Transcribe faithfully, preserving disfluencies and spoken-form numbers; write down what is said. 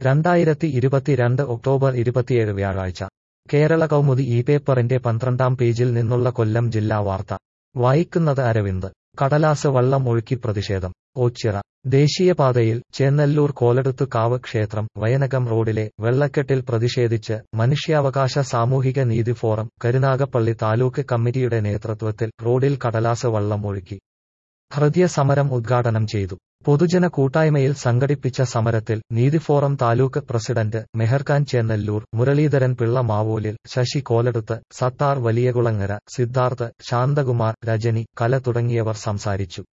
രണ്ടായിരത്തി ഇരുപത്തിരണ്ട് ഒക്ടോബർ ഇരുപത്തിയേഴ് വ്യാഴാഴ്ച കേരള കൗമുദി ഈ പേപ്പറിന്റെ പന്ത്രണ്ടാം പേജിൽ നിന്നുള്ള കൊല്ലം ജില്ലാ വാർത്ത വായിക്കുന്നത് അരവിന്ദ്. കടലാസ് വള്ളം ഒഴുക്കി പ്രതിഷേധം. ഓച്ചിറ. ദേശീയപാതയിൽ ചേന്നല്ലൂർ കോലടുത്തുകാവ് ക്ഷേത്രം വയനകം റോഡിലെ വെള്ളക്കെട്ടിൽ പ്രതിഷേധിച്ച് മനുഷ്യാവകാശ സാമൂഹിക നീതി ഫോറം കരുനാഗപ്പള്ളി താലൂക്ക് കമ്മിറ്റിയുടെ നേതൃത്വത്തിൽ റോഡിൽ കടലാസ് വള്ളം ഒഴുക്കി ഹൃദയ സമരം ഉദ്ഘാടനം ചെയ്തു. പൊതുജന കൂട്ടായ്മയിൽ സംഘടിപ്പിച്ച സമരത്തിൽ നീതി ഫോറം താലൂക്ക് പ്രസിഡന്റ് മെഹർഖാൻ ചേന്നല്ലൂർ, മുരളീധരൻ പിള്ള മാവൂലിൽ, ശശി കോലടുത്ത്, സത്താർ വലിയകുളങ്ങര, സിദ്ധാർത്ഥ്, ശാന്തകുമാർ, രജനി, കല തുടങ്ങിയവർ സംസാരിച്ചു.